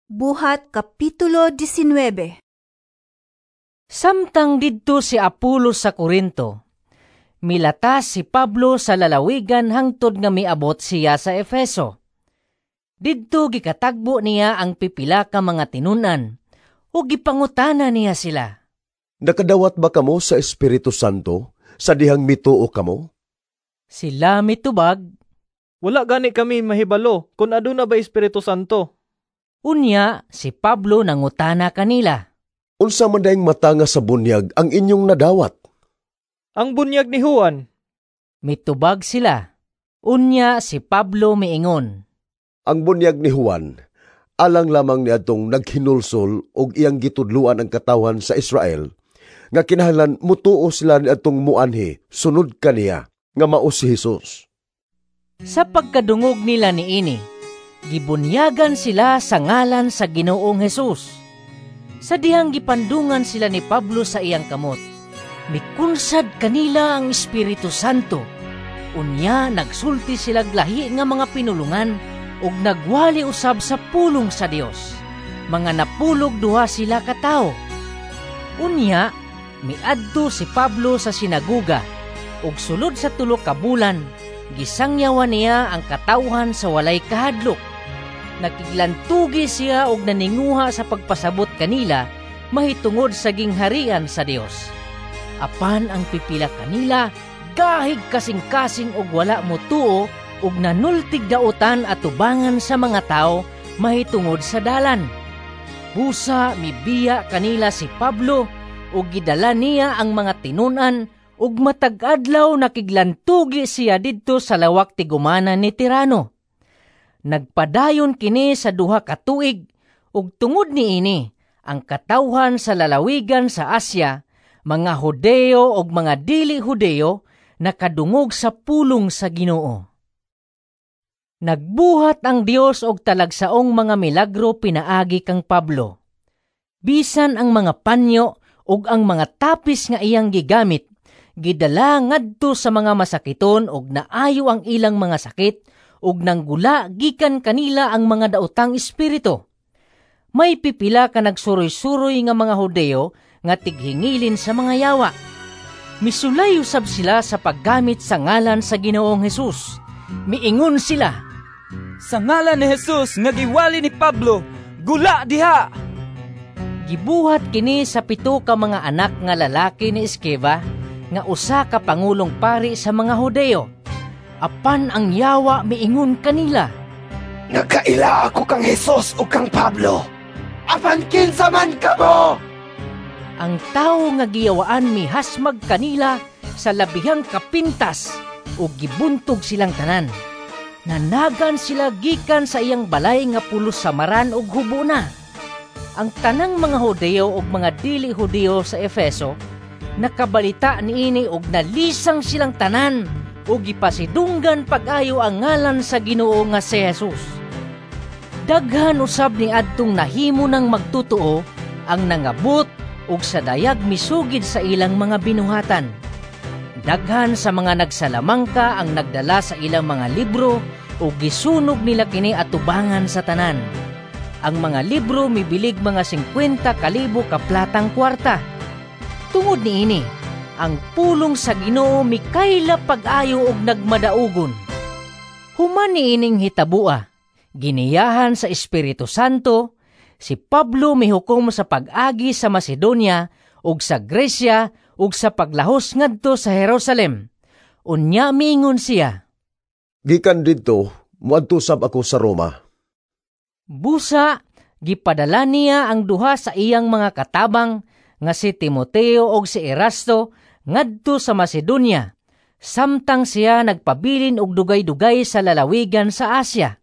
Buhat Kapitulo 19. Samtang didto si Apolos sa Corinto, milatas si Pablo sa lalawigan hangtod nga miabot siya sa Efeso. Didto gikatagbo niya ang pipila ka mga tinunan, o gipangutana niya sila. Nakadawat ba kamo sa Espiritu Santo, sa dihang mituo kamo? Sila mitubag, Wala gani kami mahibalo kung aduna ba Espiritu Santo. unya si Pablo nangutana kanila. Unsa man daing matanga sa bunyag ang inyong nadawat? Ang bunyag ni Juan. Mitubag sila. Unya si Pablo miingon. Ang bunyag ni Juan, alang lamang niadtong naghinulsol og iyang gitudluan ang katawan sa Israel, nga kinahanglan mutuo sila niadtong muanhi sunod kaniya, nga mao si Jesus. Sa pagkadungog nila niini, gibunyagan sila sa ngalan sa Ginoong Hesus. Sa dihang gipandungan sila ni Pablo sa iyang kamot, mikunsad kanila ang Espiritu Santo. Unya nagsulti sila lahi nga mga pinulungan ug nagwali usab sa pulong sa Dios. Mga napulog duha sila katao. Unya miadto si Pablo sa sinaguga ug sulod sa 3 ka bulan gisangyawan niya ang katawhan sa walay kahadlok. Nakiglantugi siya og naninguha sa pagpasabot kanila mahitungod sa gingharian sa Dios. Apan ang pipila kanila gahig kasing-kasing og wala motuo ug nanultig dautan at tubangan sa mga tao mahitungod sa dalan. Busa mibiya kanila si Pablo ug gidala niya ang mga tinunan ug matag adlaw nakiglantugi siya didto sa lawak tigumanan ni Tirano. Nagpadayon kini sa 2 ka tuig ug tungod niini ang katawhan sa lalawigan sa Asya, mga Hudeo ug mga dili Hudeo nakadungog sa pulong sa Ginoo. Nagbuhat ang Dios og talagsaong mga milagro pinaagi kang Pablo. Bisan ang mga panyo ug ang mga tapis nga iyang gigamit gidala ngadto sa mga masakiton ug naayo ang ilang mga sakit ug nanggula gikan kanila ang mga daotang espiritu. May pipila ka nagsuroy-suroy nga mga Hudeo nga tighingilin sa mga yawa. Misulay usab sila sa paggamit sa ngalan sa Ginoong Hesus. Miingon sila, Sa ngalan ni Jesus nga giwali ni Pablo, gula diha! gibuhat kini sa 7 ka mga anak nga lalaki ni Esceva nga usa ka pangulong pari sa mga Hudeo. Apan ang yawa miingon kanila, Nagkaila ako kang Jesus o kang Pablo. Apan kinsa man kamo? ang tao nga giyawaan mihasmag kanila sa labihang kapintas ug gibuntog silang tanan. Nanagan sila gikan sa iyang balay nga pulos samaran ug hubona. Ang tanang mga Hudeo ug mga dili Hudeo sa Efeso nakabalita niini ug nalisang silang tanan ug gipasidunggan pag-ayo ang ngalan sa Ginoo nga si Jesus. Daghan usab ni adtong nahimo ng magtutuo ang nangabot ug sa dayag misugid sa ilang mga binuhatan. Daghan sa mga nagsalamangka ang nagdala sa ilang mga libro ug gisunog nila kini atubangan sa tanan. Ang mga libro mibilig mga 50,000 ka platang kwarta. Tungod niini, ang pulong sa Ginoo mikayla pag-ayo ug nagmadaugon. Human niining hitabua, giniyahan sa Espiritu Santo, si Pablo mihukom sa pag-agi sa Macedonia ug sa Gresya ug sa paglahos ngadto sa Jerusalem. Unya miingon siya, Gikan didto, muadto sab ako sa Roma. busa gipadala niya ang 2 sa iyang mga katabang nga si Timoteo ug si Erasto ngadto sa Macedonia, samtang siya nagpabilin og dugay-dugay sa lalawigan sa Asya.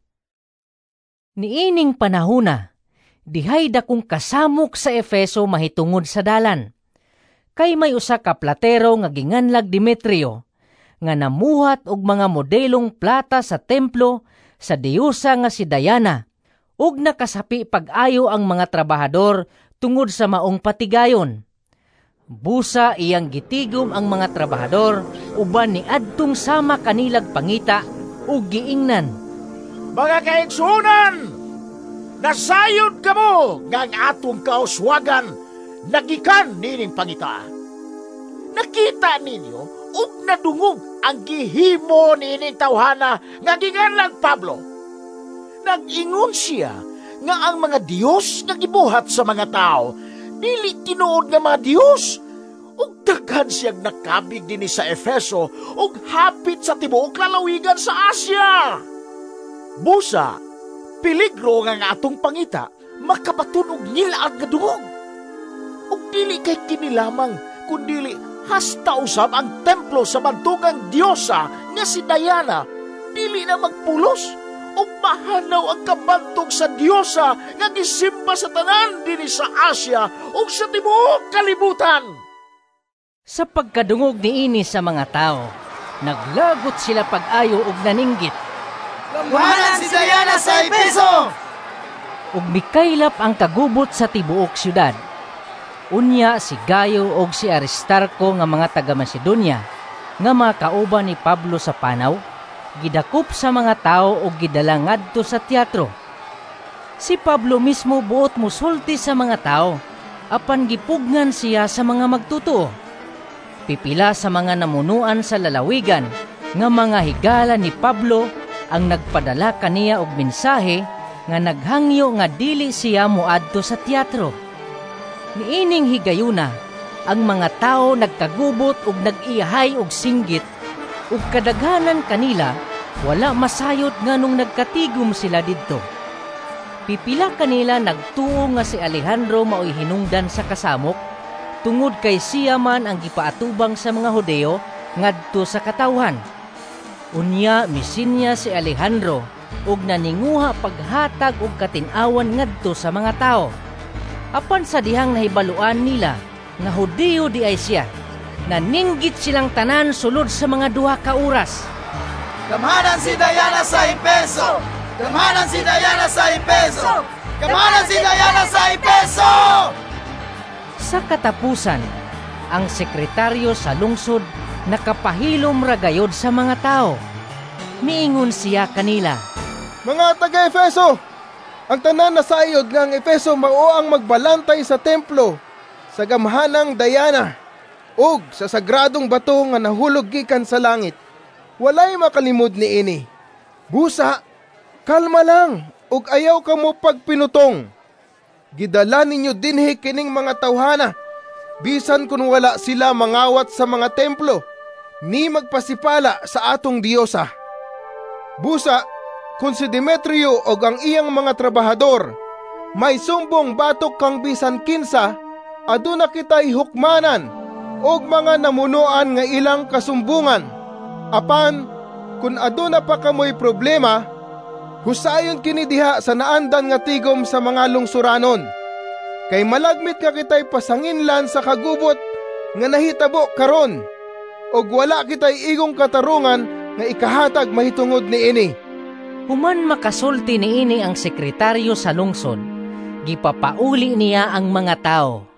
Niining panahona, dihay dakong kasamok sa Efeso mahitungod sa dalan. Kay may usa ka platero nga ginganlag Demetrio, nga namuhat og mga modelong plata sa templo sa diyusa nga si Diana, ug nakasapi pag-ayo ang mga trabahador tungod sa maong patigayon. Busa iyang gitigom ang mga trabahador uban ni adtong sama kanilag pangita ug giingnan, Mga kaigsunan! Nasayod ka mo nga ang atong kauswagan nagikan nining pangita. Nakita ninyo ug nadungog ang gihimo nining tawhana nga ginganlang Pablo. Nag-ingon siya nga ang mga Diyos nga gibuhat sa mga tao dili tinuod nga mga Diyos. Ug daghan siyang nakabig dinhi sa Efeso ug hapit sa tibuok lalawigan sa Asia. Busa, peligro nga atong pangita makabaton og ngilaag nga dungog. Ug dili kay kini lamang kundili hasta usab ang templo sa bantugang diyosa nga si Diana dili na magpulos ug mahanaw ang kabantog sa diyosa nga gisimba sa tanan dinhi sa Asia ug sa tibuok kalibutan. Sa pagkadungog niini sa mga tao, naglagot sila pag-ayo ug naninggit. Gamhanan si Diana sa Efeso! Ug mikaylap ang kagubot sa tibuok syudad. Unya si Gayo ug si Aristarco nga mga taga Macedonia, nga mga kauban ni Pablo sa panaw, gidakop sa mga tao ug gidala ngadto sa teatro. Si Pablo mismo buot musulti sa mga tao, apan gipugnan siya sa mga magtutuo. Pipila sa mga namunuan sa lalawigan nga mga higala ni Pablo ang nagpadala kaniya og mensahe nga naghangyo nga dili siya muadto sa teatro. Niining higayuna, ang mga tao nagkagubot ug nag-iyahay og singgit ug kadaghanan kanila wala masayot nganong nagkatigom sila didto. Pipila kanila nagtuo nga si Alejandro maoy hinungdan sa kasamok tungod kay siya man ang gipaatubang sa mga Hudeo ngadto sa katawhan. Unya misinya si Alejandro ug naninguha paghatag og katin-awan ngadto sa mga tao. Apan sa dihang nahibaluan nila nga Hudeo di ay siya, naninggit silang tanan sulod sa mga 2 ka oras. Gamhanan si Diana sa Efeso! Gamhanan si Diana sa Efeso! Gamhanan si Diana sa Efeso! Sa katapusan, ang sekretaryo sa lungsod nakapahilom ragayod sa mga tao. Miingon siya kanila, Mga taga-Efeso, ang tanan nasayod nga ang Efeso mao ang magbalantay sa templo, sa gamhanang Diana, ug sa sagradong bato nga nahulog gikan sa langit. Walay makalimod ni ini. Busa, kalma lang, ug ayaw ka mo pagpinutong. Gidala ninyo dinhi kining mga tawhana, bisan kun wala sila mangawat sa mga templo, ni magpasipala sa atong diyosa. Busa, kung si Demetrio o ang iyang mga trabahador, may sumbong batok kang bisan kinsa, aduna kita'y hukmanan, og mga namunuan nga ilang kasumbungan. Apan, kung aduna pa kamoy problema, husayon kini diha sa naandan nga tigom sa mga lungsuranon. Kay malagmit nga kita'y pasanginlan sa kagubot nga nahitabo karon, og wala kita'y igong katarungan nga ikahatag mahitungod ni ini. Human makasulti ni ini ang sekretaryo sa lungsod, gipapauli niya ang mga tao.